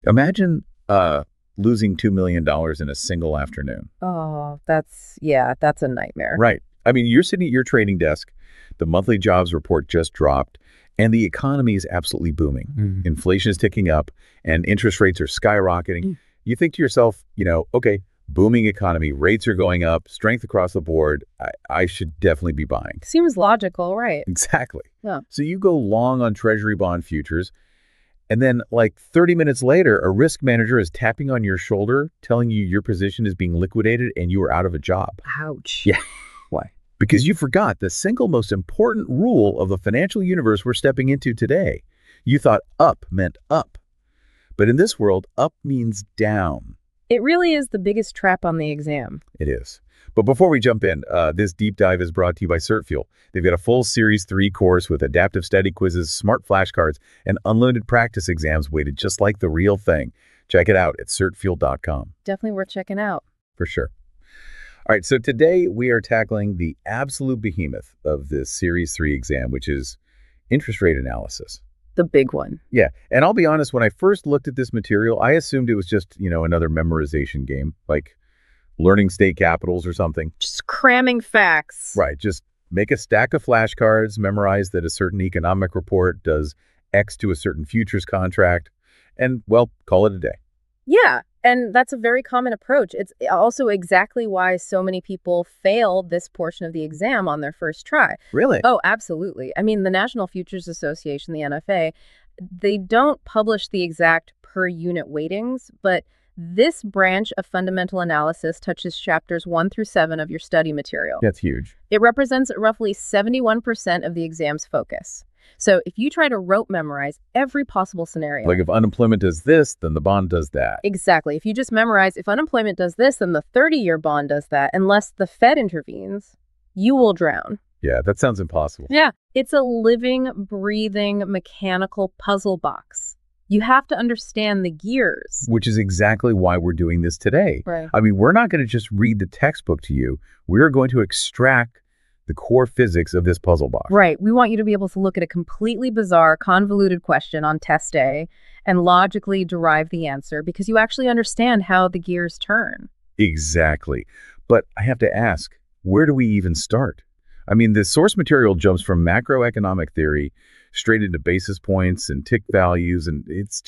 Imagine losing $2 million in a single afternoon. Oh, that's a nightmare. Right. I mean, you're sitting at your trading desk, the monthly jobs report just dropped, and the economy is absolutely booming. Inflation is ticking up, and interest rates are skyrocketing. You think to yourself, okay, booming economy, rates are going up, strength across the board. I should definitely be buying. Seems logical, right? Exactly. Yeah. So you go long on Treasury bond futures, and then like 30 minutes later, a risk manager is tapping on your shoulder, telling you your position is being liquidated and you are out of a job. Ouch. Yeah. Why? Because you forgot the single most important rule of the financial universe we're stepping into today. You thought up meant up. But in this world, up means down. It really is the biggest trap on the exam. It is. But before we jump in, this deep dive is brought to you by CertFuel. They've got a full Series 3 course with adaptive study quizzes, smart flashcards, and unlimited practice exams weighted just like the real thing. Check it out at certfuel.com. Definitely worth checking out. For sure. All right, so today we are tackling the absolute behemoth of this Series 3 exam, which is interest rate analysis. The big one. Yeah, and I'll be honest, when I first looked at this material, I assumed it was just, another memorization game, like learning state capitals or something. Just cramming facts. Right, just make a stack of flashcards, memorize that a certain economic report does X to a certain futures contract, and, well, call it a day. Yeah, and that's a very common approach. It's also exactly why so many people fail this portion of the exam on their first try. Really? Oh, absolutely. I mean, the National Futures Association, the NFA, they don't publish the exact per unit weightings, but this branch of fundamental analysis touches chapters 1 through 7 of your study material. That's huge. It represents roughly 71% of the exam's focus. So if you try to rote memorize every possible scenario. Like if unemployment does this, then the bond does that. Exactly. If you just memorize if unemployment does this, then the 30-year bond does that, unless the Fed intervenes, you will drown. Yeah, that sounds impossible. Yeah. It's a living, breathing, mechanical puzzle box. You have to understand the gears. Which is exactly why we're doing this today. Right. I mean, we're not going to just read the textbook to you. We're going to extract the core physics of this puzzle box. Right. We want you to be able to look at a completely bizarre, convoluted question on test day and logically derive the answer because you actually understand how the gears turn. Exactly. But I have to ask, where do we even start? I mean, the source material jumps from macroeconomic theory straight into basis points and tick values, and it's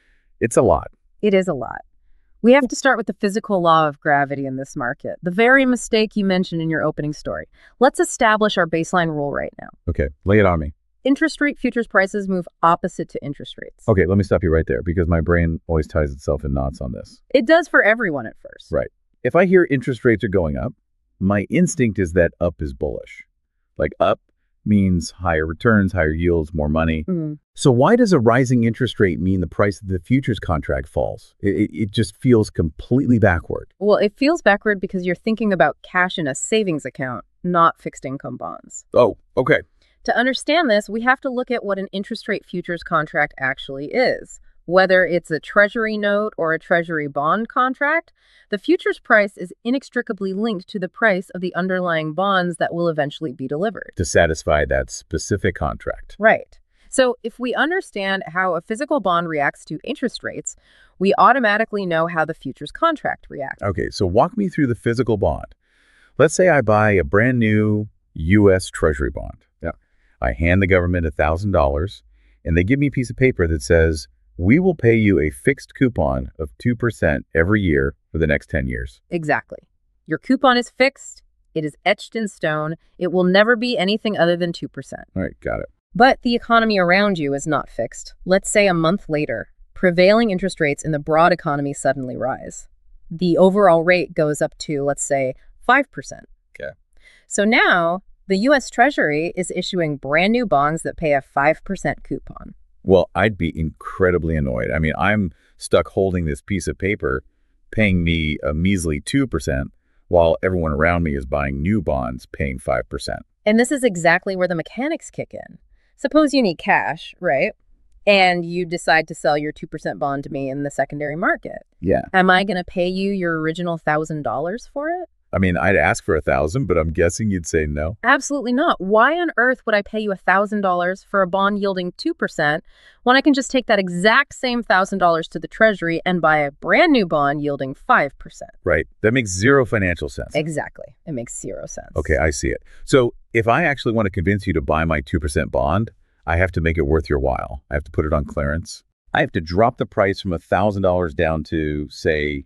a lot. It is a lot. We have to start with the physical law of gravity in this market, the very mistake you mentioned in your opening story. Let's establish our baseline rule right now. Okay, lay it on me. Interest rate futures prices move opposite to interest rates. Okay, let me stop you right there because my brain always ties itself in knots on this. It does for everyone at first. Right. If I hear interest rates are going up, my instinct is that up is bullish. Like up means higher returns, higher yields, more money. So why does a rising interest rate mean the price of the futures contract falls? It just feels completely backward. Well, it feels backward because you're thinking about cash in a savings account, not fixed income bonds. Oh, okay. To understand this, we have to look at what an interest rate futures contract actually is. Whether it's a treasury note or a treasury bond contract, the futures price is inextricably linked to the price of the underlying bonds that will eventually be delivered. To satisfy that specific contract. Right. So if we understand how a physical bond reacts to interest rates, we automatically know how the futures contract reacts. Okay, so walk me through the physical bond. Let's say I buy a brand new U.S. Treasury bond. Yeah. I hand the government $1,000, and they give me a piece of paper that says, we will pay you a fixed coupon of 2% every year for the next 10 years. Exactly. Your coupon is fixed. It is etched in stone. It will never be anything other than 2%. All right, got it. But the economy around you is not fixed. Let's say a month later, prevailing interest rates in the broad economy suddenly rise. The overall rate goes up to, let's say, 5%. Okay. So now the U.S. Treasury is issuing brand new bonds that pay a 5% coupon. Well, I'd be incredibly annoyed. I mean, I'm stuck holding this piece of paper, paying me a measly 2%, while everyone around me is buying new bonds paying 5%. And this is exactly where the mechanics kick in. Suppose you need cash, right? And you decide to sell your 2% bond to me in the secondary market. Yeah. Am I going to pay you your original $1,000 for it? I mean, I'd ask for 1,000, but I'm guessing you'd say no. Absolutely not. Why on earth would I pay you $1,000 for a bond yielding 2% when I can just take that exact same $1,000 to the Treasury and buy a brand new bond yielding 5%? Right. That makes zero financial sense. Exactly. It makes zero sense. Okay, I see it. So if I actually want to convince you to buy my 2% bond, I have to make it worth your while. I have to put it on clearance. I have to drop the price from $1,000 down to, say,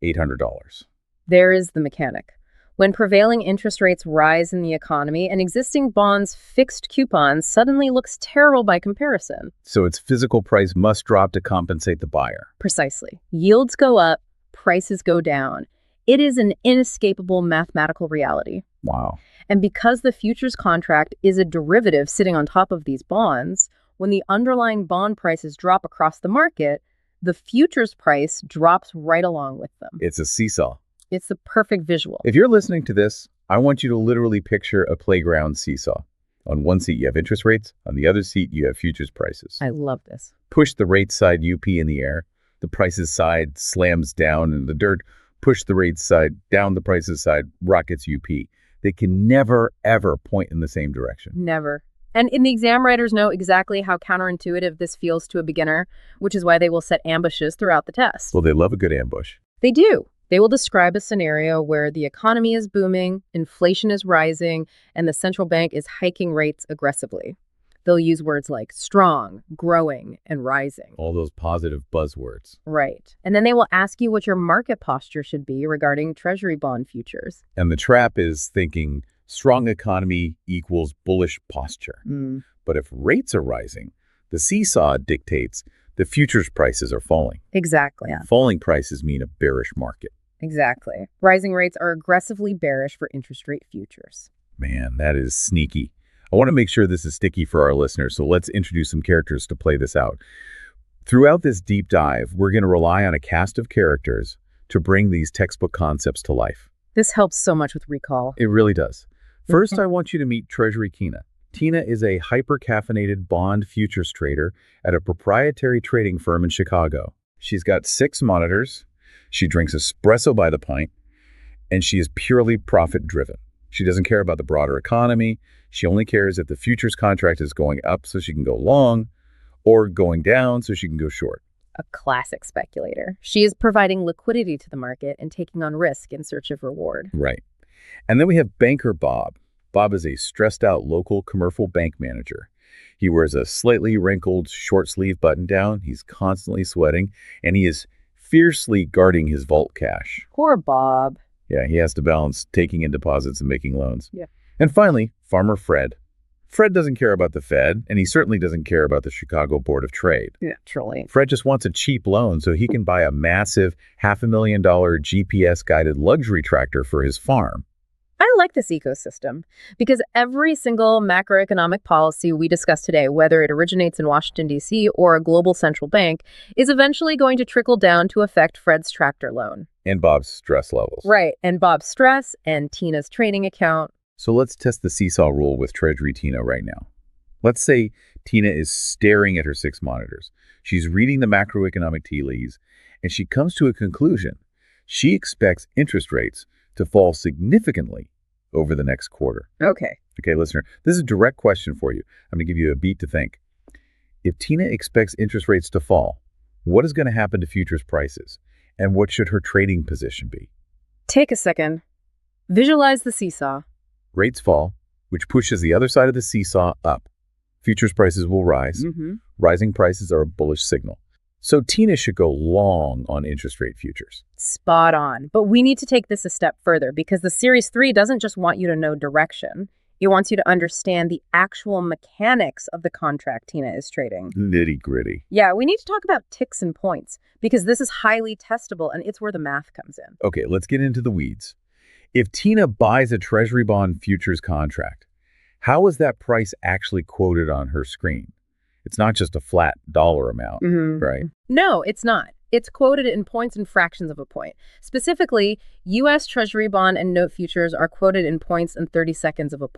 $800. There is the mechanic. When prevailing interest rates rise in the economy, an existing bond's fixed coupon suddenly looks terrible by comparison. So its physical price must drop to compensate the buyer. Precisely. Yields go up, prices go down. It is an inescapable mathematical reality. Wow. And because the futures contract is a derivative sitting on top of these bonds, when the underlying bond prices drop across the market, the futures price drops right along with them. It's a seesaw. It's the perfect visual. If you're listening to this, I want you to literally picture a playground seesaw. On one seat, you have interest rates. On the other seat, you have futures prices. I love this. Push the rate side UP in the air. The prices side slams down in the dirt. Push the rates side down, the prices side rockets UP. They can never, ever point in the same direction. Never. And the exam writers know exactly how counterintuitive this feels to a beginner, which is why they will set ambushes throughout the test. Well, they love a good ambush. They do. They will describe a scenario where the economy is booming, inflation is rising, and the central bank is hiking rates aggressively. They'll use words like strong, growing, and rising. All those positive buzzwords. Right. And then they will ask you what your market posture should be regarding Treasury bond futures. And the trap is thinking strong economy equals bullish posture. But if rates are rising, the seesaw dictates the futures prices are falling. Exactly. Falling prices mean a bearish market. Exactly. Rising rates are aggressively bearish for interest rate futures. Man, that is sneaky. I want to make sure this is sticky for our listeners, so let's introduce some characters to play this out. Throughout this deep dive, we're going to rely on a cast of characters to bring these textbook concepts to life. This helps so much with recall. It really does. First, I want you to meet Treasury Tina. Tina is a hyper-caffeinated bond futures trader at a proprietary trading firm in Chicago. She's got 6 monitors, she drinks espresso by the pint, and she is purely profit-driven. She doesn't care about the broader economy. She only cares if the futures contract is going up so she can go long, or going down so she can go short. A classic speculator. She is providing liquidity to the market and taking on risk in search of reward. Right. And then we have Banker Bob. Bob is a stressed-out local commercial bank manager. He wears a slightly wrinkled short-sleeve button-down. He's constantly sweating, and he is fiercely guarding his vault cash. Poor Bob. Yeah, he has to balance taking in deposits and making loans. Yeah. And finally, Farmer Fred. Fred doesn't care about the Fed, and he certainly doesn't care about the Chicago Board of Trade. Yeah, truly. Fred just wants a cheap loan so he can buy a massive $500,000 GPS-guided luxury tractor for his farm. I like this ecosystem because every single macroeconomic policy we discuss today, whether it originates in Washington, D.C. or a global central bank, is eventually going to trickle down to affect Fred's tractor loan. And Bob's stress levels. Right, and Bob's stress and Tina's trading account. So let's test the seesaw rule with Treasury Tina right now. Let's say Tina is staring at her 6 monitors. She's reading the macroeconomic tea leaves, and she comes to a conclusion. She expects interest rates to fall significantly over the next quarter. Okay. Okay, listener, this is a direct question for you. I'm going to give you a beat to think. If Tina expects interest rates to fall, what is going to happen to futures prices? And what should her trading position be? Take a second. Visualize the seesaw. Rates fall, which pushes the other side of the seesaw up. Futures prices will rise. Rising prices are a bullish signal. So Tina should go long on interest rate futures. Spot on. But we need to take this a step further because the Series 3 doesn't just want you to know direction. It wants you to understand the actual mechanics of the contract Tina is trading. Nitty-gritty. Yeah, we need to talk about ticks and points because this is highly testable and it's where the math comes in. Okay, let's get into the weeds. If Tina buys a Treasury bond futures contract, how is that price actually quoted on her screen? It's not just a flat dollar amount, right? No, it's not. It's quoted in points and fractions of a point. Specifically, U.S. Treasury bond and note futures are quoted in points and 30 seconds of a point.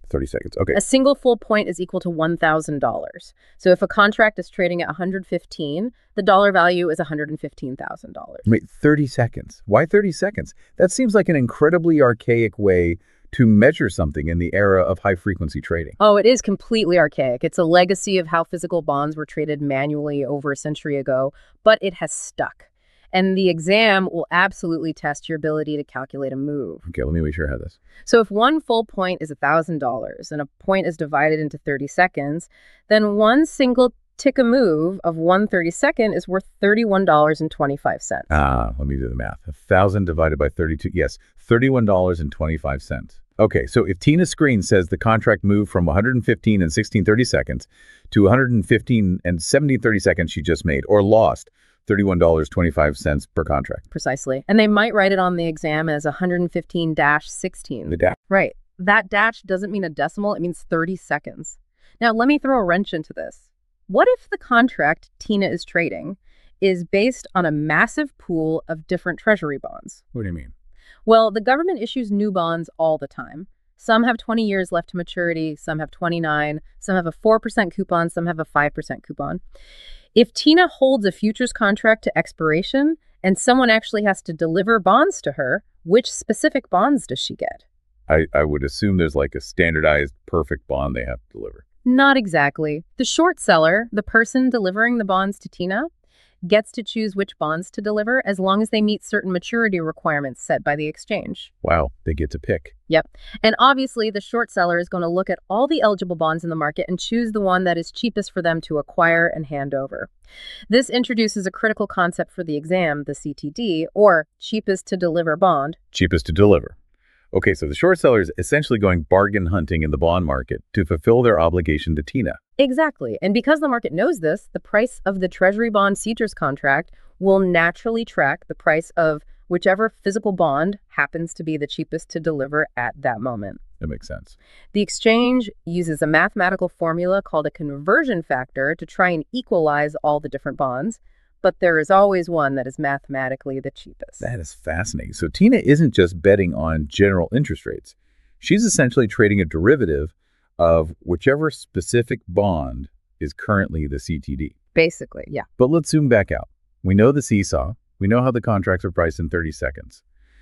30 seconds. Okay. A single full point is equal to $1,000. So if a contract is trading at 115, the dollar value is $115,000. Wait, 30 seconds. Why 30 seconds? That seems like an incredibly archaic way to measure something in the era of high-frequency trading. Oh, it is completely archaic. It's a legacy of how physical bonds were traded manually over a century ago, but it has stuck. And the exam will absolutely test your ability to calculate a move. Okay, let me make sure I have this. So if one full point is $1,000 and a point is divided into 30 seconds, then one single tick a move of 1/32 is worth $31.25. Let me do the math. 1,000 divided by 32. Yes, $31.25. Okay, so if Tina's screen says the contract moved from 115 and 16/30 seconds to 115 and 17/30 seconds she just made, or lost $31.25 per contract. Precisely. And they might write it on the exam as 115-16. The dash. Right. That dash doesn't mean a decimal, it means 30 seconds. Now, let me throw a wrench into this. What if the contract Tina is trading is based on a massive pool of different treasury bonds? What do you mean? Well, the government issues new bonds all the time. Some have 20 years left to maturity, some have 29, some have a 4% coupon, some have a 5% coupon. If Tina holds a futures contract to expiration and someone actually has to deliver bonds to her, which specific bonds does she get? I would assume there's like a standardized perfect bond they have to deliver. Not exactly. The short seller, the person delivering the bonds to Tina, gets to choose which bonds to deliver as long as they meet certain maturity requirements set by the exchange. Wow, they get to pick. Yep. And obviously, the short seller is going to look at all the eligible bonds in the market and choose the one that is cheapest for them to acquire and hand over. This introduces a critical concept for the exam, the CTD, or cheapest to deliver bond. Cheapest to deliver. Okay, so the short seller is essentially going bargain hunting in the bond market to fulfill their obligation to Tina. Exactly. And because the market knows this, the price of the Treasury bond futures contract will naturally track the price of whichever physical bond happens to be the cheapest to deliver at that moment. That makes sense. The exchange uses a mathematical formula called a conversion factor to try and equalize all the different bonds, but there is always one that is mathematically the cheapest. That is fascinating. So Tina isn't just betting on general interest rates. She's essentially trading a derivative of whichever specific bond is currently the CTD. Basically, yeah. But let's zoom back out. We know the seesaw. We know how the contracts are priced in 30 seconds.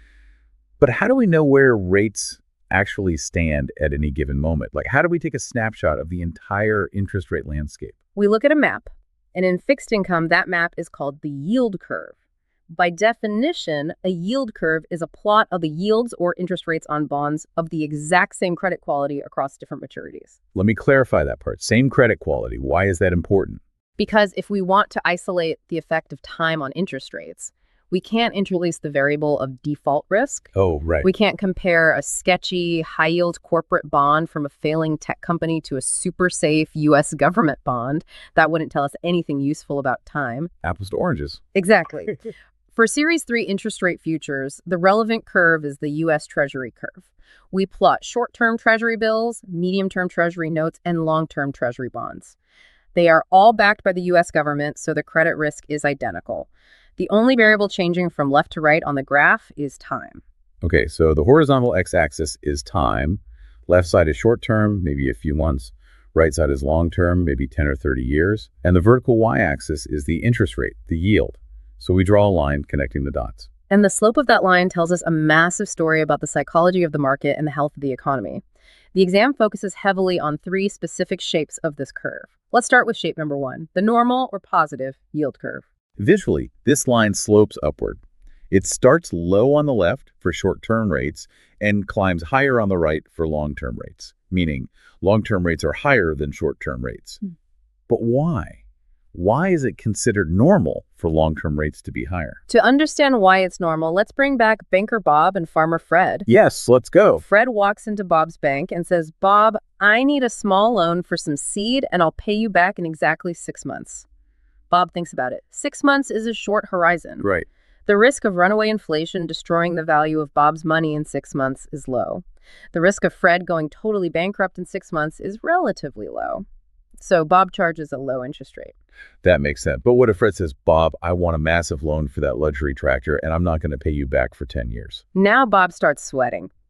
But how do we know where rates actually stand at any given moment? Like, how do we take a snapshot of the entire interest rate landscape? We look at a map, and in fixed income, that map is called the yield curve. By definition, a yield curve is a plot of the yields or interest rates on bonds of the exact same credit quality across different maturities. Let me clarify that part. Same credit quality. Why is that important? Because if we want to isolate the effect of time on interest rates, we can't introduce the variable of default risk. Oh, right. We can't compare a sketchy, high-yield corporate bond from a failing tech company to a super safe U.S. government bond. That wouldn't tell us anything useful about time. Apples to oranges. Exactly. For Series 3 interest rate futures, the relevant curve is the U.S. Treasury curve. We plot short-term Treasury bills, medium-term Treasury notes, and long-term Treasury bonds. They are all backed by the U.S. government, so the credit risk is identical. The only variable changing from left to right on the graph is time. Okay, so the horizontal x-axis is time. Left side is short-term, maybe a few months. Right side is long-term, maybe 10 or 30 years. And the vertical y-axis is the interest rate, the yield. So we draw a line connecting the dots. And the slope of that line tells us a massive story about the psychology of the market and the health of the economy. The exam focuses heavily on three specific shapes of this curve. Let's start with shape number 1, the normal or positive yield curve. Visually, this line slopes upward. It starts low on the left for short-term rates and climbs higher on the right for long-term rates, meaning long-term rates are higher than short-term rates. But why? Why is it considered normal for long-term rates to be higher? To understand why it's normal, let's bring back Banker Bob and Farmer Fred. Yes, let's go. Fred walks into Bob's bank and says, "Bob, I need a small loan for some seed and I'll pay you back in exactly 6 months." Bob thinks about it. 6 months is a short horizon. Right. The risk of runaway inflation destroying the value of Bob's money in 6 months is low. The risk of Fred going totally bankrupt in 6 months is relatively low. So Bob charges a low interest rate. That makes sense. But what if Fred says, "Bob, I want a massive loan for that luxury tractor and I'm not going to pay you back for 10 years. Now Bob starts sweating.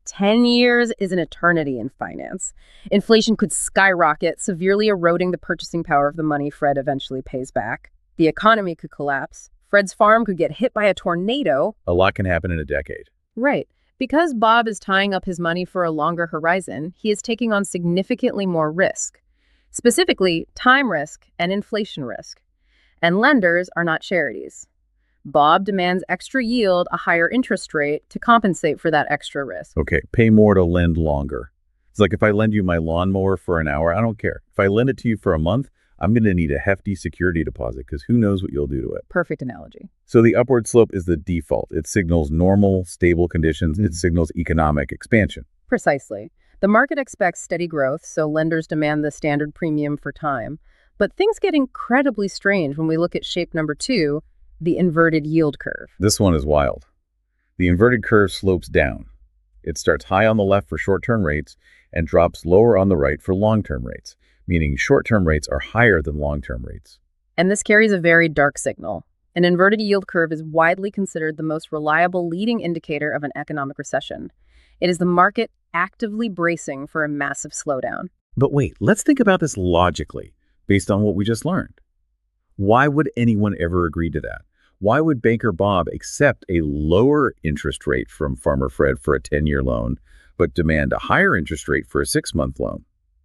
10 years is an eternity in finance. Inflation could skyrocket, severely eroding the purchasing power of the money Fred eventually pays back. The economy could collapse. Fred's farm could get hit by a tornado. A lot can happen in a decade. Right. Because Bob is tying up his money for a longer horizon, he is taking on significantly more risk. Specifically, time risk and inflation risk. And lenders are not charities. Bob demands extra yield, a higher interest rate, to compensate for that extra risk. Okay, pay more to lend longer. It's like if I lend you my lawnmower for an hour, I don't care. If I lend it to you for a month, I'm going to need a hefty security deposit because who knows what you'll do to it. Perfect analogy. So the upward slope is the default. It signals normal, stable conditions. It signals economic expansion. Precisely. The market expects steady growth, so lenders demand the standard premium for time. But things get incredibly strange when we look at shape number 2, the inverted yield curve. This one is wild. The inverted curve slopes down. It starts high on the left for short-term rates and drops lower on the right for long-term rates, meaning short-term rates are higher than long-term rates. And this carries a very dark signal. An inverted yield curve is widely considered the most reliable leading indicator of an economic recession. It is the market actively bracing for a massive slowdown. But wait, let's think about this logically, based on what we just learned. Why would anyone ever agree to that? Why would Banker Bob accept a lower interest rate from Farmer Fred for a 10-year loan, but demand a higher interest rate for a 6-month loan?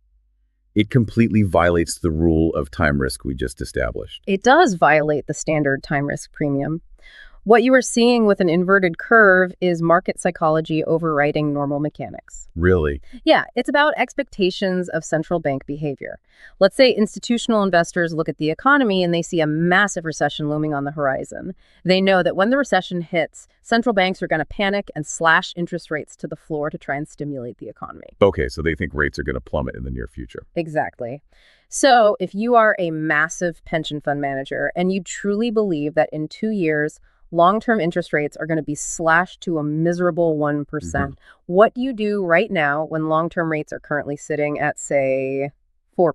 It completely violates the rule of time risk we just established. It does violate the standard time risk premium. What you are seeing with an inverted curve is market psychology overriding normal mechanics. Really? Yeah, it's about expectations of central bank behavior. Let's say institutional investors look at the economy and they see a massive recession looming on the horizon. They know that when the recession hits, central banks are going to panic and slash interest rates to the floor to try and stimulate the economy. Okay, so they think rates are going to plummet in the near future. Exactly. So if you are a massive pension fund manager and you truly believe that in 2 years, long-term interest rates are going to be slashed to a miserable 1%. What do you do right now when long-term rates are currently sitting at, say, 4%?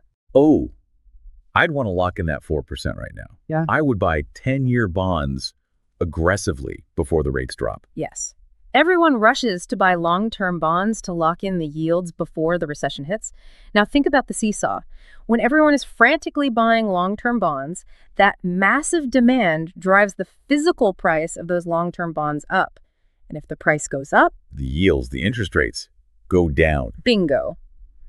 Oh, I'd want to lock in that 4% right now. Yeah. I would buy 10-year bonds aggressively before the rates drop. Yes. Everyone rushes to buy long-term bonds to lock in the yields before the recession hits. Now think about the seesaw. When everyone is frantically buying long-term bonds, that massive demand drives the physical price of those long-term bonds up. And if the price goes up, the yields, the interest rates, go down. Bingo.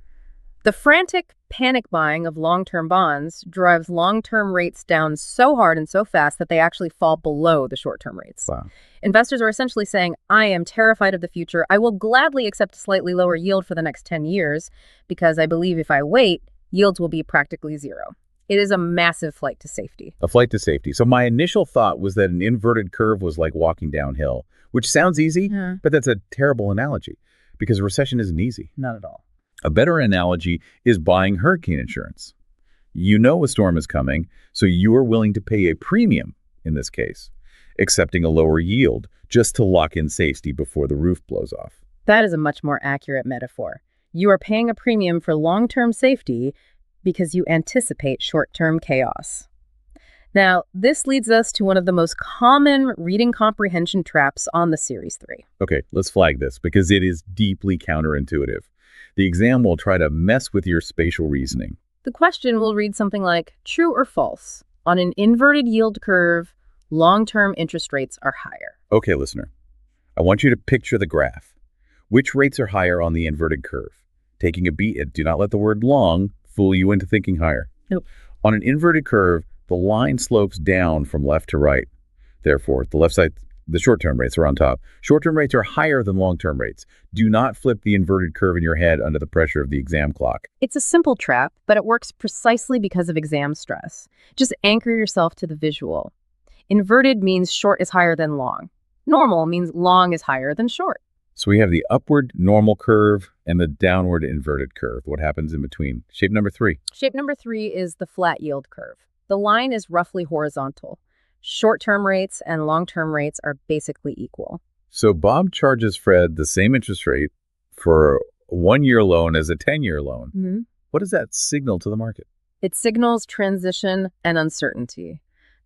The frantic panic buying of long-term bonds drives long-term rates down so hard and so fast that they actually fall below the short-term rates. Wow. Investors are essentially saying, I am terrified of the future. I will gladly accept a slightly lower yield for the next 10 years because I believe if I wait, yields will be practically zero. It is a massive flight to safety. A flight to safety. So my initial thought was that an inverted curve was like walking downhill, which sounds easy, but that's a terrible analogy because a recession isn't easy. Not at all. A better analogy is buying hurricane insurance. You know a storm is coming, so you are willing to pay a premium in this case, accepting a lower yield just to lock in safety before the roof blows off. That is a much more accurate metaphor. You are paying a premium for long-term safety because you anticipate short-term chaos. Now, this leads us to one of the most common reading comprehension traps on the Series 3. Okay, let's flag this because it is deeply counterintuitive. The exam will try to mess with your spatial reasoning. The question will read something like, true or false? On an inverted yield curve, long-term interest rates are higher. Okay, listener, I want you to picture the graph. Which rates are higher on the inverted curve? Taking a beat, do not let the word long fool you into thinking higher. Nope. On an inverted curve, the line slopes down from left to right. Therefore, the left side, the short-term rates are on top. Short-term rates are higher than long-term rates. Do not flip the inverted curve in your head under the pressure of the exam clock. It's a simple trap, but it works precisely because of exam stress. Just anchor yourself to the visual. Inverted means short is higher than long. Normal means long is higher than short. So we have the upward normal curve and the downward inverted curve. What happens in between? Shape number 3. Shape number 3 is the flat yield curve. The line is roughly horizontal. Short-term rates and long-term rates are basically equal. So Bob charges Fred the same interest rate for a 1-year loan as a 10-year loan. What does that signal to the market? It signals transition and uncertainty.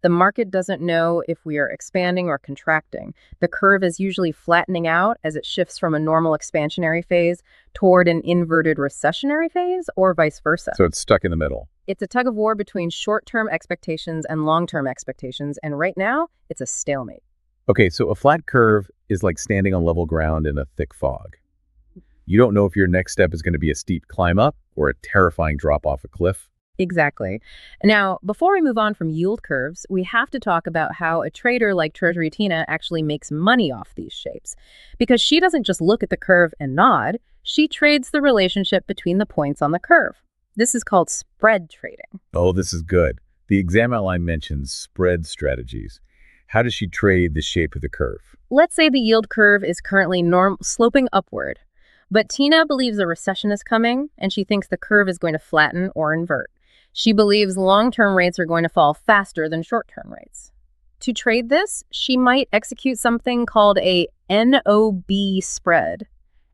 The market doesn't know if we are expanding or contracting. The curve is usually flattening out as it shifts from a normal expansionary phase toward an inverted recessionary phase, or vice versa. So it's stuck in the middle. It's a tug of war between short-term expectations and long-term expectations, and right now, it's a stalemate. Okay, so a flat curve is like standing on level ground in a thick fog. You don't know if your next step is going to be a steep climb up or a terrifying drop off a cliff. Exactly. Now, before we move on from yield curves, we have to talk about how a trader like Treasury Tina actually makes money off these shapes. Because she doesn't just look at the curve and nod, she trades the relationship between the points on the curve. This is called spread trading. Oh, this is good. The exam outline mentions spread strategies. How does she trade the shape of the curve? Let's say the yield curve is currently sloping upward, but Tina believes a recession is coming, and she thinks the curve is going to flatten or invert. She believes long-term rates are going to fall faster than short-term rates. To trade this, she might execute something called a NOB spread.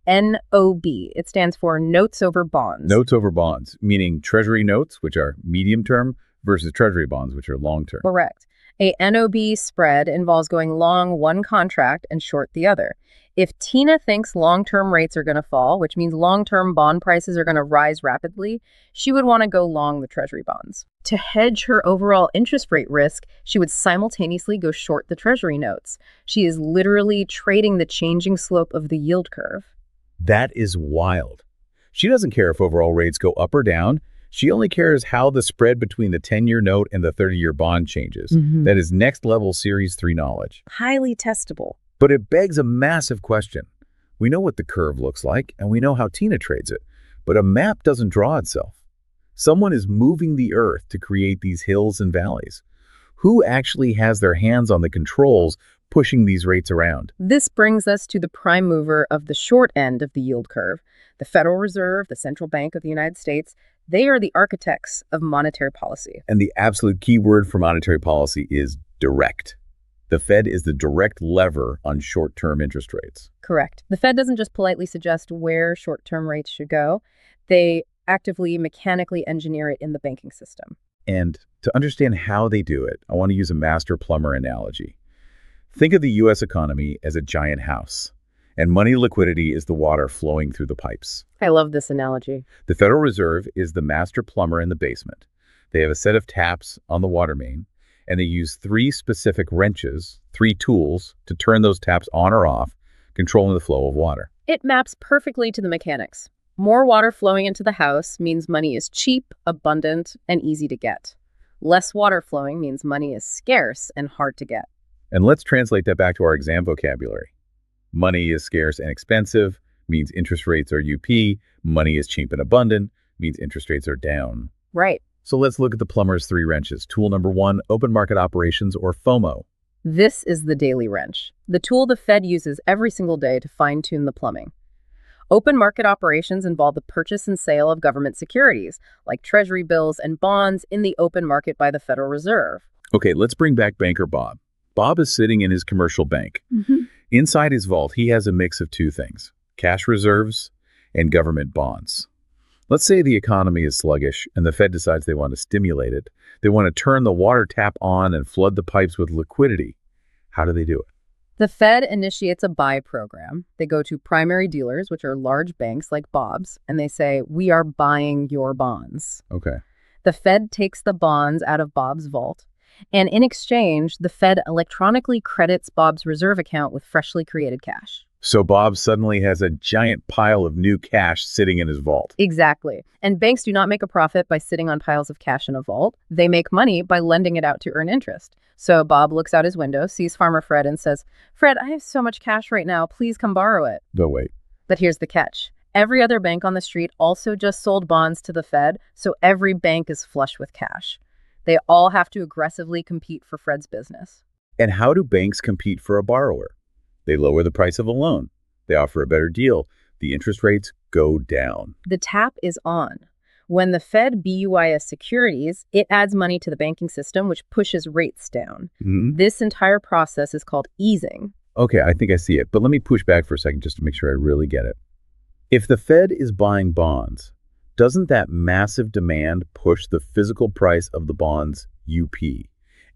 NOB. It stands for notes over bonds. Notes over bonds, meaning Treasury notes, which are medium term, versus Treasury bonds, which are long term. Correct. A NOB spread involves going long one contract and short the other. If Tina thinks long-term rates are going to fall, which means long-term bond prices are going to rise rapidly, she would want to go long the Treasury bonds. To hedge her overall interest rate risk, she would simultaneously go short the Treasury notes. She is literally trading the changing slope of the yield curve. That is wild. She doesn't care if overall rates go up or down. She only cares how the spread between the 10-year note and the 30-year bond changes. That is next-level Series 3 knowledge. Highly testable. But it begs a massive question. We know what the curve looks like, and we know how Tina trades it. But a map doesn't draw itself. Someone is moving the earth to create these hills and valleys. Who actually has their hands on the controls pushing these rates around? This brings us to the prime mover of the short end of the yield curve. The Federal Reserve, the Central Bank of the United States, they are the architects of monetary policy. And the absolute key word for monetary policy is direct. The Fed is the direct lever on short-term interest rates. Correct. The Fed doesn't just politely suggest where short-term rates should go. They actively, mechanically engineer it in the banking system. And to understand how they do it, I want to use a master plumber analogy. Think of the U.S. economy as a giant house, and money liquidity is the water flowing through the pipes. I love this analogy. The Federal Reserve is the master plumber in the basement. They have a set of taps on the water main, and they use 3 specific wrenches, 3 tools, to turn those taps on or off, controlling the flow of water. It maps perfectly to the mechanics. More water flowing into the house means money is cheap, abundant, and easy to get. Less water flowing means money is scarce and hard to get. And let's translate that back to our exam vocabulary. Money is scarce and expensive means interest rates are UP. Money is cheap and abundant means interest rates are down. Right. So let's look at the plumber's 3 wrenches. Tool number 1, open market operations, or FOMO. This is the daily wrench, the tool the Fed uses every single day to fine-tune the plumbing. Open market operations involve the purchase and sale of government securities, like Treasury bills and bonds in the open market by the Federal Reserve. Okay, let's bring back banker Bob. Bob is sitting in his commercial bank. Inside his vault, he has a mix of 2 things, cash reserves and government bonds. Let's say the economy is sluggish and the Fed decides they want to stimulate it. They want to turn the water tap on and flood the pipes with liquidity. How do they do it? The Fed initiates a buy program. They go to primary dealers, which are large banks like Bob's, and they say, "We are buying your bonds." Okay. The Fed takes the bonds out of Bob's vault, and in exchange, the Fed electronically credits Bob's reserve account with freshly created cash. So Bob suddenly has a giant pile of new cash sitting in his vault. Exactly. And banks do not make a profit by sitting on piles of cash in a vault. They make money by lending it out to earn interest. So Bob looks out his window, sees Farmer Fred, and says, "Fred, I have so much cash right now. Please come borrow it." No, wait. But here's the catch. Every other bank on the street also just sold bonds to the Fed, so every bank is flush with cash. They all have to aggressively compete for Fred's business. And how do banks compete for a borrower? They lower the price of a loan. They offer a better deal. The interest rates go down. The tap is on. When the Fed BUIS securities, it adds money to the banking system, which pushes rates down. This entire process is called easing. Okay, I think I see it. But let me push back for a second just to make sure I really get it. If the Fed is buying bonds, doesn't that massive demand push the physical price of the bonds UP?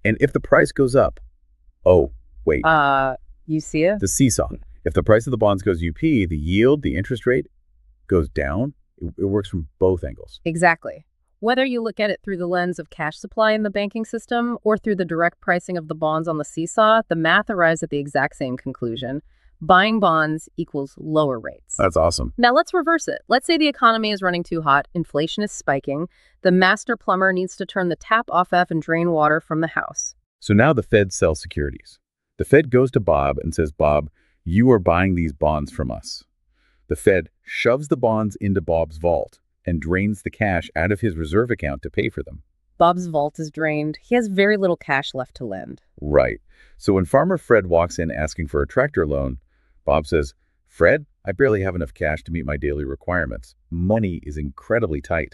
And if the price goes up, oh, wait, You see it? the seesaw. If the price of the bonds goes UP, the yield, the interest rate goes down. It works from both angles. Exactly. Whether you look at it through the lens of cash supply in the banking system or through the direct pricing of the bonds on the seesaw, the math arrives at the exact same conclusion. Buying bonds equals lower rates. That's awesome. Now let's reverse it. Let's say the economy is running too hot, inflation is spiking, the master plumber needs to turn the tap off and drain water from the house. So now the Fed sells securities. The Fed goes to Bob and says, Bob, you are buying these bonds from us. The Fed shoves the bonds into Bob's vault and drains the cash out of his reserve account to pay for them. Bob's vault is drained. He has very little cash left to lend. Right. So when Farmer Fred walks in asking for a tractor loan, Bob says, Fred, I barely have enough cash to meet my daily requirements. Money is incredibly tight.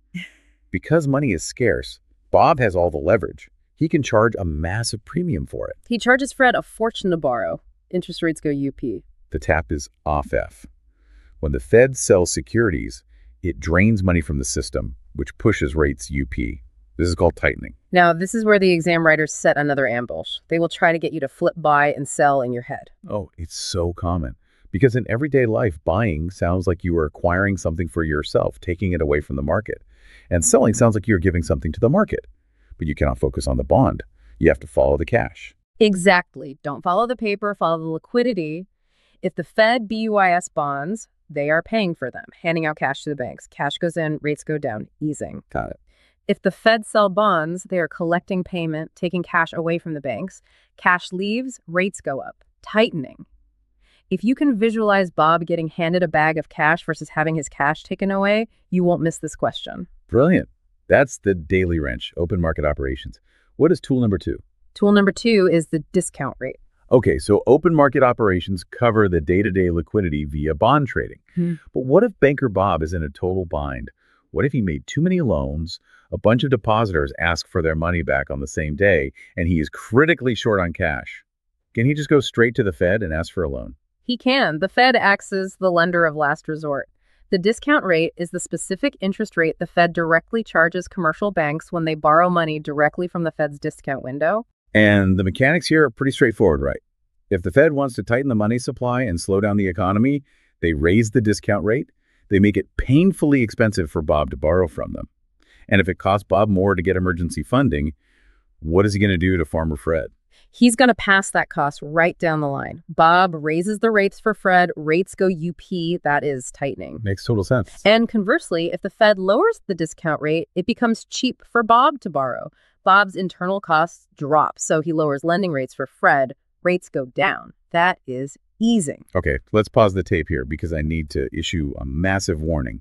Because money is scarce, Bob has all the leverage. He can charge a massive premium for it. He charges Fred a fortune to borrow. Interest rates go UP. The tap is off F. When the Fed sells securities, it drains money from the system, which pushes rates UP. This is called tightening. Now, this is where the exam writers set another ambush. They will try to get you to flip buy and sell in your head. Oh, it's so common. Because in everyday life, buying sounds like you are acquiring something for yourself, taking it away from the market. And selling sounds like you're giving something to the market. But you cannot focus on the bond. You have to follow the cash. Exactly. Don't follow the paper, follow the liquidity. If the Fed BUIS bonds, they are paying for them, handing out cash to the banks. Cash goes in, rates go down, easing. Got it. If the Fed sell bonds, they are collecting payment, taking cash away from the banks. Cash leaves, rates go up, tightening. If you can visualize Bob getting handed a bag of cash versus having his cash taken away, you won't miss this question. Brilliant. That's the daily wrench, open market operations. What is tool number 2? Tool number 2 is the discount rate. Okay, so open market operations cover the day-to-day liquidity via bond trading. But what if Banker Bob is in a total bind? What if he made too many loans, a bunch of depositors ask for their money back on the same day, and he is critically short on cash? Can he just go straight to the Fed and ask for a loan? He can. The Fed acts as the lender of last resort. The discount rate is the specific interest rate the Fed directly charges commercial banks when they borrow money directly from the Fed's discount window. And the mechanics here are pretty straightforward, right? If the Fed wants to tighten the money supply and slow down the economy, they raise the discount rate. They make it painfully expensive for Bob to borrow from them. And if it costs Bob more to get emergency funding, what is he going to do to Farmer Fred? He's going to pass that cost right down the line. Bob raises the rates for Fred, rates go UP, that is tightening. Makes total sense. And conversely, if the Fed lowers the discount rate, it becomes cheap for Bob to borrow. Bob's internal costs drop, so he lowers lending rates for Fred, rates go down. That is easing. Okay, let's pause the tape here because I need to issue a massive warning.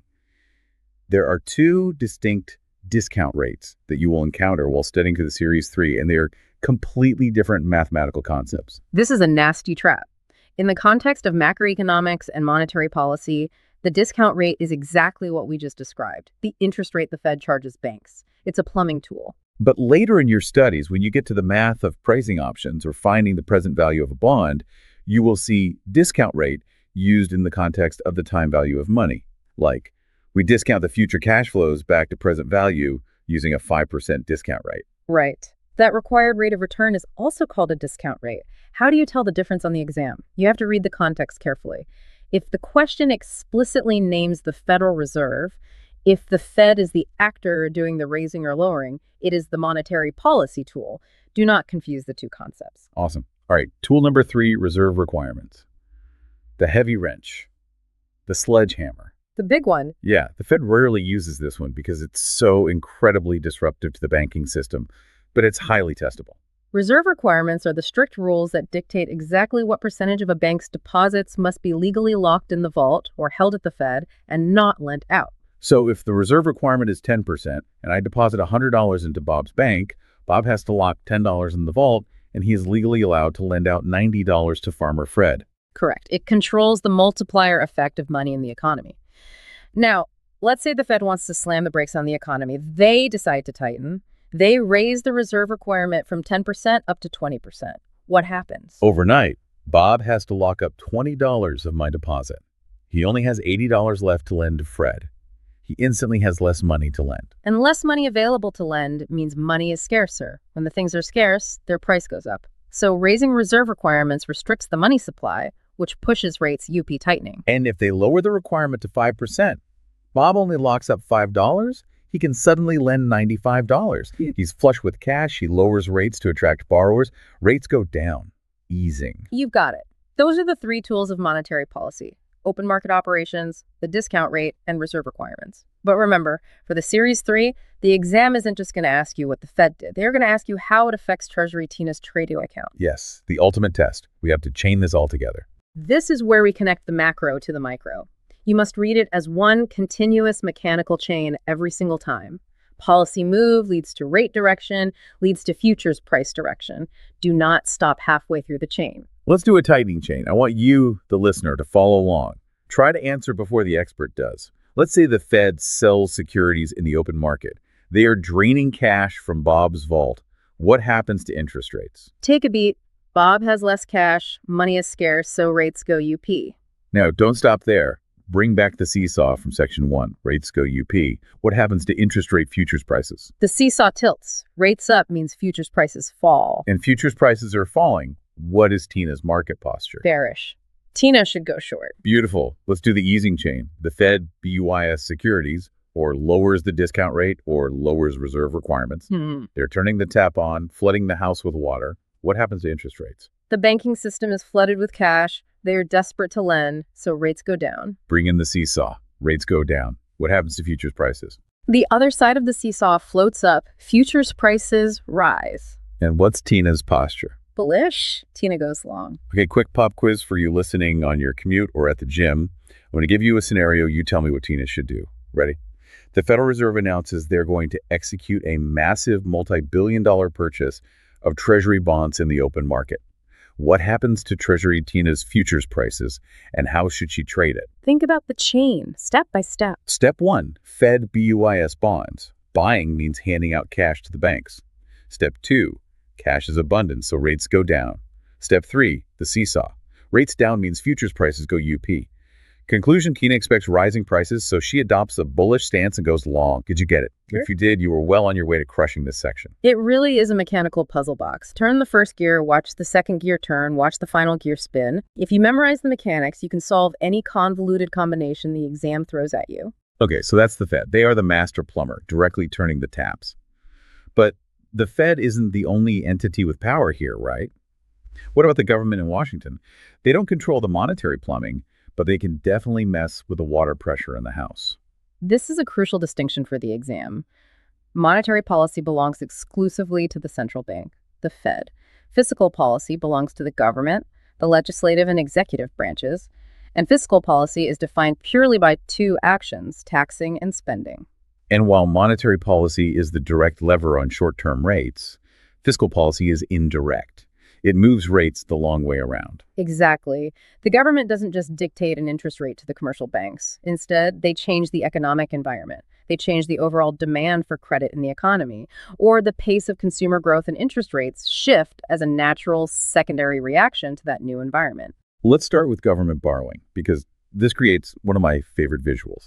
There are 2 distinct discount rates that you will encounter while studying to the Series 3, and they are completely different mathematical concepts. This is a nasty trap. In the context of macroeconomics and monetary policy, the discount rate is exactly what we just described, the interest rate the Fed charges banks. It's a plumbing tool. But later in your studies, when you get to the math of pricing options or finding the present value of a bond, you will see discount rate used in the context of the time value of money. Like, we discount the future cash flows back to present value using a 5% discount rate. Right. That required rate of return is also called a discount rate. How do you tell the difference on the exam? You have to read the context carefully. If the question explicitly names the Federal Reserve, if the Fed is the actor doing the raising or lowering, it is the monetary policy tool. Do not confuse the 2 concepts. Awesome. All right, tool number 3, reserve requirements. The heavy wrench, the sledgehammer. The big one. Yeah, the Fed rarely uses this one because it's so incredibly disruptive to the banking system, but it's highly testable. Reserve requirements are the strict rules that dictate exactly what percentage of a bank's deposits must be legally locked in the vault or held at the Fed and not lent out. So if the reserve requirement is 10% and I deposit $100 into Bob's bank, Bob has to lock $10 in the vault and he is legally allowed to lend out $90 to Farmer Fred. Correct. It controls the multiplier effect of money in the economy. Now, let's say the Fed wants to slam the brakes on the economy. They decide to tighten. They raise the reserve requirement from 10% up to 20%. What happens? Overnight, Bob has to lock up $20 of my deposit. He only has $80 left to lend to Fred. he instantly has less money to lend. And less money available to lend means money is scarcer. When the things are scarce, their price goes up. So raising reserve requirements restricts the money supply, which pushes rates UP tightening. And if they lower the requirement to 5%, Bob only locks up $5, he can suddenly lend $95. He's flush with cash, he lowers rates to attract borrowers, rates go down, easing. You've got it. Those are the three tools of monetary policy: open market operations, the discount rate, and reserve requirements. But remember, for the Series 3, the exam isn't just going to ask you what the Fed did. They're going to ask you how it affects Treasury Tina's trading account. Yes, the ultimate test. We have to chain this all together. This is where we connect the macro to the micro. You must read it as one continuous mechanical chain every single time. Policy move leads to rate direction, leads to futures price direction. Do not stop halfway through the chain. Let's do a tightening chain. I want you, the listener, to follow along. Try to answer before the expert does. Let's say the Fed sells securities in the open market. They are draining cash from Bob's vault. What happens to interest rates? Take a beat. Bob has less cash, money is scarce, so rates go UP. Now, don't stop there. Bring back the seesaw from Section 1. Rates go UP. What happens to interest rate futures prices? The seesaw tilts. Rates up means futures prices fall. And futures prices are falling. What is Tina's market posture? Bearish. Tina should go short. Beautiful. Let's do the easing chain. The Fed BUIS securities or lowers the discount rate or lowers reserve requirements. They're turning the tap on, flooding the house with water. What happens to interest rates? The banking system is flooded with cash. They are desperate to lend, so rates go down. Bring in the seesaw. Rates go down. What happens to futures prices? The other side of the seesaw floats up. Futures prices rise. And what's Tina's posture? Bullish. Tina goes long. Okay, quick pop quiz for you listening on your commute or at the gym. I'm going to give you a scenario. You tell me what Tina should do. Ready? The Federal Reserve announces they're going to execute a massive multi-billion-dollar purchase of Treasury bonds in the open market. What happens to Treasury Tina's futures prices, and how should she trade it? Think about the chain, step by step. Step 1, Fed BUIS bonds. Buying means handing out cash to the banks. Step 2, cash is abundant, so rates go down. Step 3, the seesaw. Rates down means futures prices go UP. Conclusion, Tina expects rising prices, so she adopts a bullish stance and goes long. Did you get it? Sure. If you did, you were well on your way to crushing this section. It really is a mechanical puzzle box. Turn the first gear, watch the second gear turn, watch the final gear spin. If you memorize the mechanics, you can solve any convoluted combination the exam throws at you. Okay, so that's the Fed. They are the master plumber, directly turning the taps. But the Fed isn't the only entity with power here, right? What about the government in Washington? They don't control the monetary plumbing, but they can definitely mess with the water pressure in the house. This is a crucial distinction for the exam. Monetary policy belongs exclusively to the central bank, the Fed. Fiscal policy belongs to the government, the legislative and executive branches. And fiscal policy is defined purely by two actions, taxing and spending. And while monetary policy is the direct lever on short-term rates, fiscal policy is indirect. It moves rates the long way around. Exactly. The government doesn't just dictate an interest rate to the commercial banks. Instead, they change the economic environment. They change the overall demand for credit in the economy, or the pace of consumer growth and interest rates shift as a natural secondary reaction to that new environment. Let's start with government borrowing, because this creates one of my favorite visuals.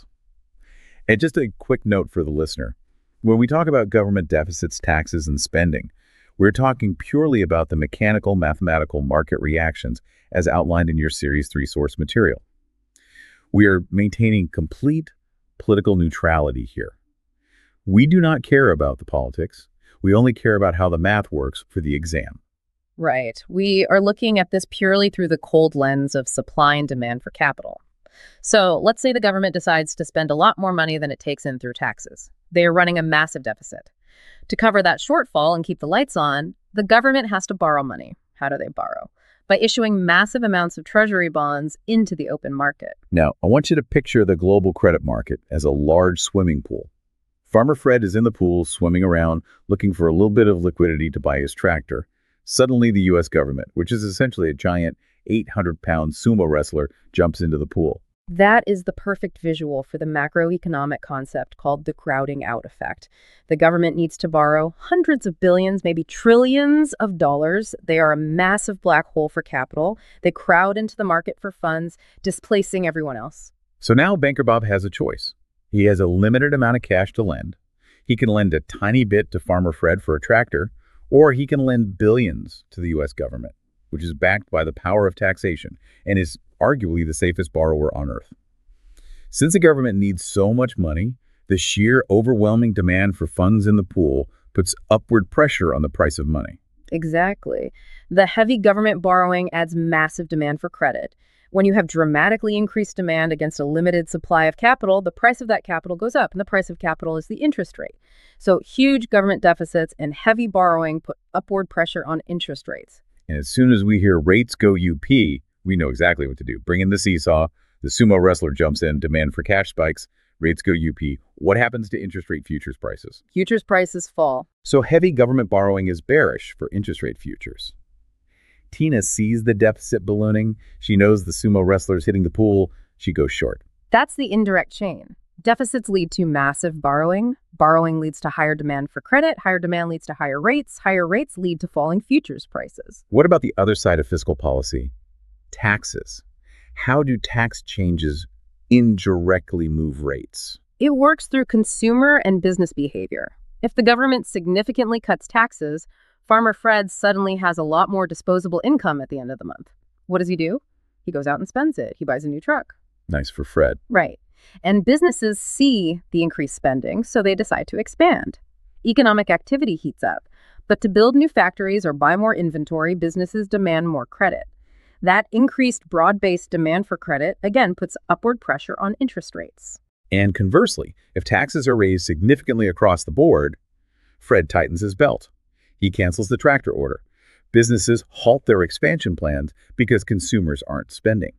And just a quick note for the listener. When we talk about government deficits, taxes, and spending, we're talking purely about the mechanical, mathematical market reactions as outlined in your Series 3 source material. We are maintaining complete political neutrality here. We do not care about the politics. We only care about how the math works for the exam. Right. We are looking at this purely through the cold lens of supply and demand for capital. So let's say the government decides to spend a lot more money than it takes in through taxes. They are running a massive deficit. To cover that shortfall and keep the lights on, the government has to borrow money. How do they borrow? By issuing massive amounts of treasury bonds into the open market. Now, I want you to picture the global credit market as a large swimming pool. Farmer Fred is in the pool, swimming around, looking for a little bit of liquidity to buy his tractor. Suddenly, the U.S. government, which is essentially a giant 800-pound sumo wrestler, jumps into the pool. That is the perfect visual for the macroeconomic concept called the crowding out effect. The government needs to borrow hundreds of billions, maybe trillions of dollars. They are a massive black hole for capital. They crowd into the market for funds, displacing everyone else. So now Banker Bob has a choice. He has a limited amount of cash to lend. He can lend a tiny bit to Farmer Fred for a tractor, or he can lend billions to the U.S. government, which is backed by the power of taxation and is arguably the safest borrower on earth. Since the government needs so much money, the sheer overwhelming demand for funds in the pool puts upward pressure on the price of money. Exactly. The heavy government borrowing adds massive demand for credit. When you have dramatically increased demand against a limited supply of capital, the price of that capital goes up, and the price of capital is the interest rate. So huge government deficits and heavy borrowing put upward pressure on interest rates. And as soon as we hear rates go UP, we know exactly what to do. Bring in the seesaw, the sumo wrestler jumps in, demand for cash spikes, rates go UP. What happens to interest rate futures prices? Futures prices fall. So heavy government borrowing is bearish for interest rate futures. Tina sees the deficit ballooning. She knows the sumo wrestler's hitting the pool. She goes short. That's the indirect chain. Deficits lead to massive borrowing. Borrowing leads to higher demand for credit. Higher demand leads to higher rates. Higher rates lead to falling futures prices. What about the other side of fiscal policy? Taxes. How do tax changes indirectly move rates? It works through consumer and business behavior. If the government significantly cuts taxes, Farmer Fred suddenly has a lot more disposable income at the end of the month. What does he do? He goes out and spends it. He buys a new truck. Nice for Fred. Right. And businesses see the increased spending, so they decide to expand. Economic activity heats up. But to build new factories or buy more inventory, businesses demand more credit. That increased broad-based demand for credit, again, puts upward pressure on interest rates. And conversely, if taxes are raised significantly across the board, Fred tightens his belt. He cancels the tractor order. Businesses halt their expansion plans because consumers aren't spending.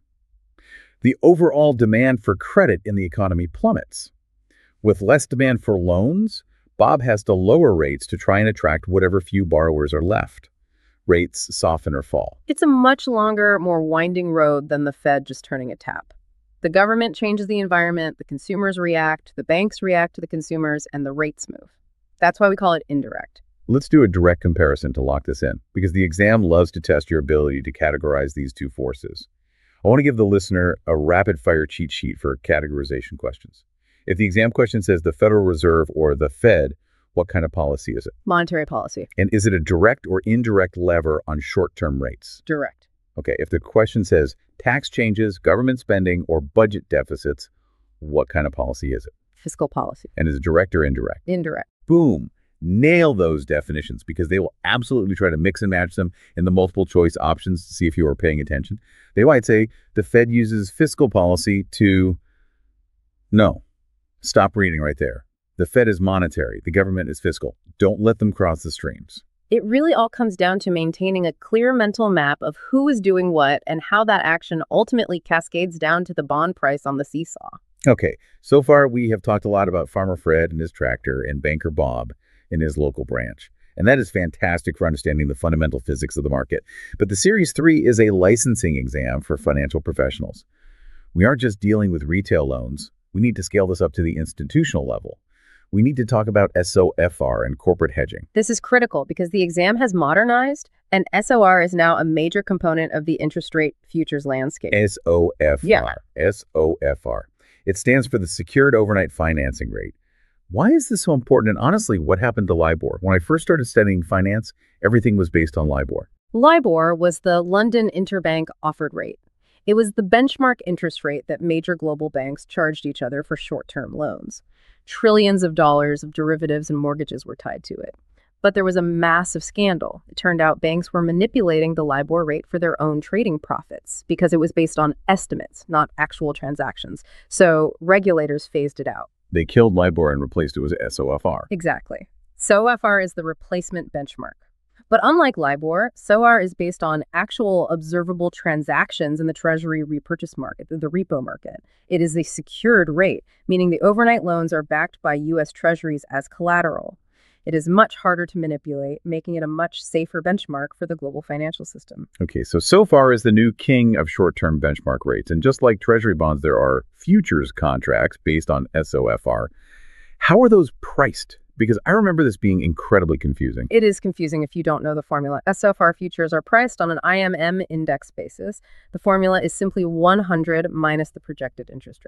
The overall demand for credit in the economy plummets. With less demand for loans, Bob has to lower rates to try and attract whatever few borrowers are left. Rates soften or fall. It's a much longer, more winding road than the Fed just turning a tap. The government changes the environment, the consumers react, the banks react to the consumers, and the rates move. That's why we call it indirect. Let's do a direct comparison to lock this in, because the exam loves to test your ability to categorize these two forces. I want to give the listener a rapid-fire cheat sheet for categorization questions. If the exam question says the Federal Reserve or the Fed, what kind of policy is it? Monetary policy. And is it a direct or indirect lever on short-term rates? Direct. Okay, if the question says tax changes, government spending, or budget deficits, what kind of policy is it? Fiscal policy. And is it direct or indirect? Indirect. Boom. Nail those definitions, because they will absolutely try to mix and match them in the multiple choice options to see if you are paying attention. They might say the Fed uses fiscal policy to... No. Stop reading right there. The Fed is monetary. The government is fiscal. Don't let them cross the streams. It really all comes down to maintaining a clear mental map of who is doing what and how that action ultimately cascades down to the bond price on the seesaw. Okay, so far we have talked a lot about Farmer Fred and his tractor and Banker Bob in his local branch. And that is fantastic for understanding the fundamental physics of the market. But the Series 3 is a licensing exam for financial professionals. We aren't just dealing with retail loans. We need to scale this up to the institutional level. We need to talk about SOFR and corporate hedging. This is critical because the exam has modernized, and SOR is now a major component of the interest rate futures landscape. SOFR. Yeah. SOFR. It stands for the Secured Overnight Financing Rate. Why is this so important? And honestly, what happened to LIBOR? When I first started studying finance, everything was based on LIBOR. LIBOR was the London Interbank Offered Rate. It was the benchmark interest rate that major global banks charged each other for short-term loans. Trillions of dollars of derivatives and mortgages were tied to it. But there was a massive scandal. It turned out banks were manipulating the LIBOR rate for their own trading profits because it was based on estimates, not actual transactions. So regulators phased it out. They killed LIBOR and replaced it with SOFR. Exactly. SOFR is the replacement benchmark. But unlike LIBOR, SOR is based on actual observable transactions in the Treasury repurchase market, the repo market. It is a secured rate, meaning the overnight loans are backed by U.S. Treasuries as collateral. It is much harder to manipulate, making it a much safer benchmark for the global financial system. Okay, so SOFR is the new king of short-term benchmark rates. And just like Treasury bonds, there are futures contracts based on SOFR. How are those priced? Because I remember this being incredibly confusing. It is confusing if you don't know the formula. SOFR futures are priced on an IMM index basis. The formula is simply 100 minus the projected interest rate.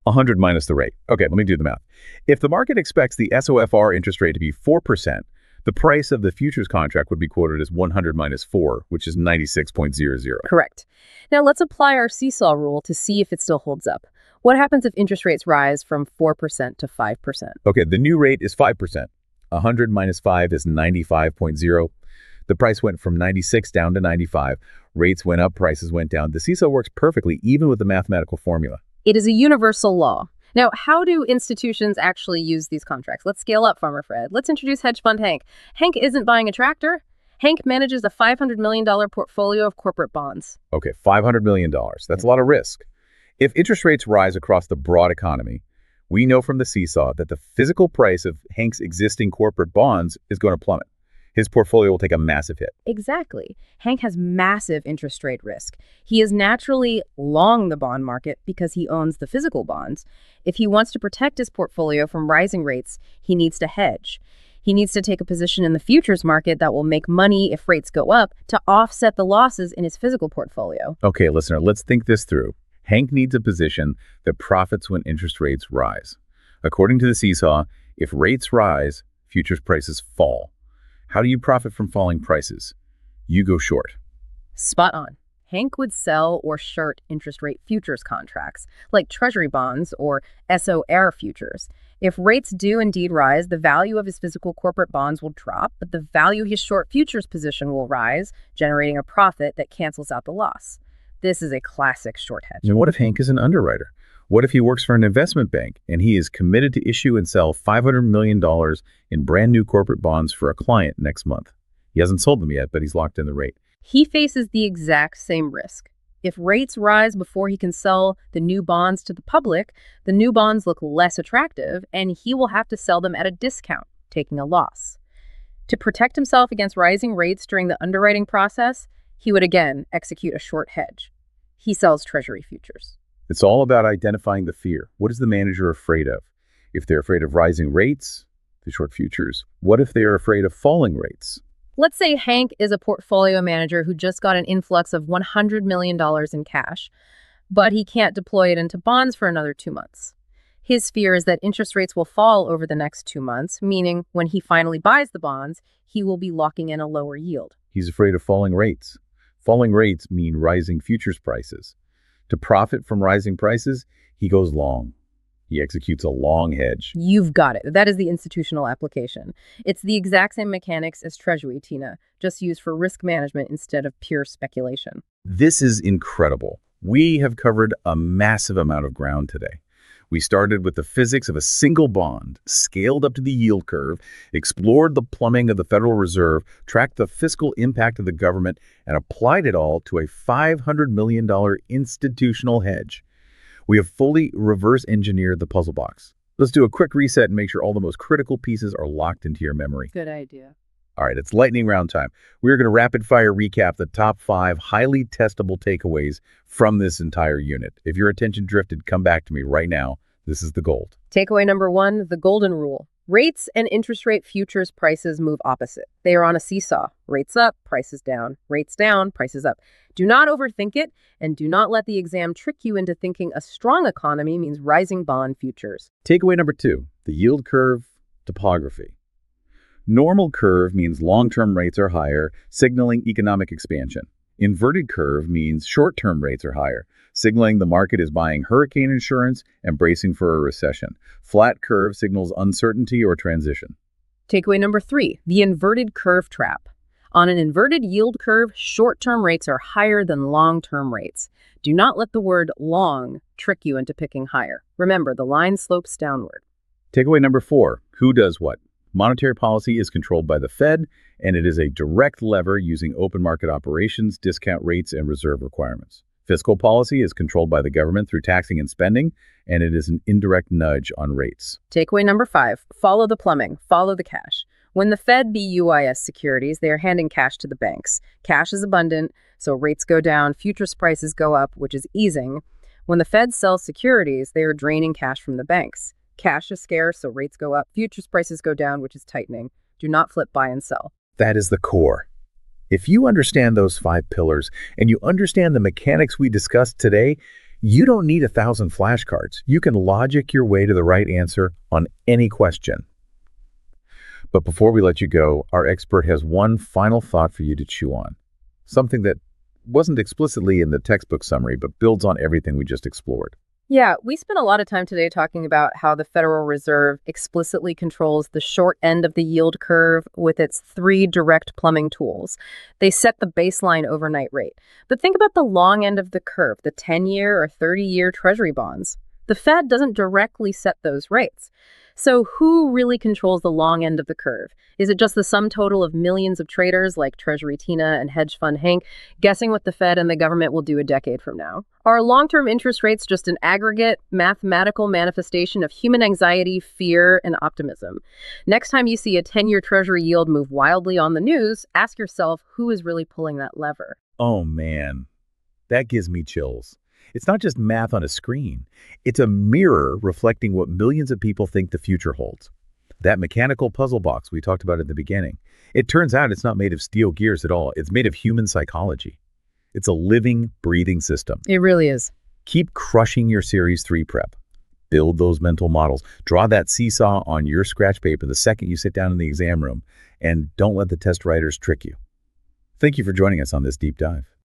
100 minus the rate. Okay, let me do the math. If the market expects the SOFR interest rate to be 4%, the price of the futures contract would be quoted as 100 minus 4, which is 96.00. Correct. Now let's apply our seesaw rule to see if it still holds up. What happens if interest rates rise from 4% to 5%? Okay, the new rate is 5%. 100 minus 5 is 95.0. The price went from 96 down to 95. Rates went up, prices went down. The seesaw works perfectly, even with the mathematical formula. It is a universal law. Now, how do institutions actually use these contracts? Let's scale up, Farmer Fred. Let's introduce hedge fund Hank. Hank isn't buying a tractor. Hank manages a $500 million portfolio of corporate bonds. Okay, $500 million. That's a lot of risk. If interest rates rise across the broad economy, we know from the seesaw that the physical price of Hank's existing corporate bonds is going to plummet. His portfolio will take a massive hit. Exactly. Hank has massive interest rate risk. He is naturally long the bond market because he owns the physical bonds. If he wants to protect his portfolio from rising rates, he needs to hedge. He needs to take a position in the futures market that will make money if rates go up to offset the losses in his physical portfolio. Okay, listener, let's think this through. Hank needs a position that profits when interest rates rise. According to the seesaw, if rates rise, futures prices fall. How do you profit from falling prices? You go short. Spot on. Hank would sell or short interest rate futures contracts, like treasury bonds or SOR futures. If rates do indeed rise, the value of his physical corporate bonds will drop, but the value of his short futures position will rise, generating a profit that cancels out the loss. This is a classic short hedge. And what if Hank is an underwriter? What if he works for an investment bank and he is committed to issue and sell $500 million in brand new corporate bonds for a client next month? He hasn't sold them yet, but he's locked in the rate. He faces the exact same risk. If rates rise before he can sell the new bonds to the public, the new bonds look less attractive, and he will have to sell them at a discount, taking a loss. To protect himself against rising rates during the underwriting process, he would again execute a short hedge. He sells treasury futures. It's all about identifying the fear. What is the manager afraid of? If they're afraid of rising rates, the short futures. What if they are afraid of falling rates? Let's say Hank is a portfolio manager who just got an influx of $100 million in cash, but he can't deploy it into bonds for another 2 months. His fear is that interest rates will fall over the next 2 months, meaning when he finally buys the bonds, he will be locking in a lower yield. He's afraid of falling rates. Falling rates mean rising futures prices. To profit from rising prices, he goes long. He executes a long hedge. You've got it. That is the institutional application. It's the exact same mechanics as Treasury, Tina, just used for risk management instead of pure speculation. This is incredible. We have covered a massive amount of ground today. We started with the physics of a single bond, scaled up to the yield curve, explored the plumbing of the Federal Reserve, tracked the fiscal impact of the government, and applied it all to a $500 million institutional hedge. We have fully reverse engineered the puzzle box. Let's do a quick reset and make sure all the most critical pieces are locked into your memory. Good idea. All right, it's lightning round time. We're going to rapid fire recap the top 5 highly testable takeaways from this entire unit. If your attention drifted, come back to me right now. This is the gold. Takeaway number 1, the golden rule. Rates and interest rate futures prices move opposite. They are on a seesaw. Rates up, prices down. Rates down, prices up. Do not overthink it, and do not let the exam trick you into thinking a strong economy means rising bond futures. Takeaway number 2, the yield curve topography. Normal curve means long-term rates are higher, signaling economic expansion. Inverted curve means short-term rates are higher, signaling the market is buying hurricane insurance and bracing for a recession. Flat curve signals uncertainty or transition. Takeaway number 3, the inverted curve trap. On an inverted yield curve, short-term rates are higher than long-term rates. Do not let the word long trick you into picking higher. Remember, the line slopes downward. Takeaway number 4, who does what? Monetary policy is controlled by the Fed, and it is a direct lever using open market operations, discount rates, and reserve requirements. Fiscal policy is controlled by the government through taxing and spending, and it is an indirect nudge on rates. Takeaway number 5, follow the plumbing, follow the cash. When the Fed BUIS securities, they are handing cash to the banks. Cash is abundant, so rates go down, futures prices go up, which is easing. When the Fed sells securities, they are draining cash from the banks. Cash is scarce, so rates go up, futures prices go down, which is tightening. Do not flip buy and sell. That is the core. If you understand those 5 pillars and you understand the mechanics we discussed today, You don't need 1,000 flashcards. You can logic your way to the right answer on any question. But before we let you go, our expert has one final thought for you to chew on. Something that wasn't explicitly in the textbook summary, but builds on everything we just explored. Yeah, we spent a lot of time today talking about how the Federal Reserve explicitly controls the short end of the yield curve with its 3 direct plumbing tools. They set the baseline overnight rate. But think about the long end of the curve, the 10-year or 30-year Treasury bonds. The Fed doesn't directly set those rates. So who really controls the long end of the curve? Is it just the sum total of millions of traders like Treasury Tina and hedge fund Hank guessing what the Fed and the government will do a decade from now? Are long-term interest rates just an aggregate mathematical manifestation of human anxiety, fear, and optimism? Next time you see a 10-year Treasury yield move wildly on the news, ask yourself who is really pulling that lever. Oh man, that gives me chills. It's not just math on a screen. It's a mirror reflecting what millions of people think the future holds. That mechanical puzzle box we talked about at the beginning. It turns out it's not made of steel gears at all. It's made of human psychology. It's a living, breathing system. It really is. Keep crushing your Series 3 prep. Build those mental models. Draw that seesaw on your scratch paper the second you sit down in the exam room. And don't let the test writers trick you. Thank you for joining us on this deep dive.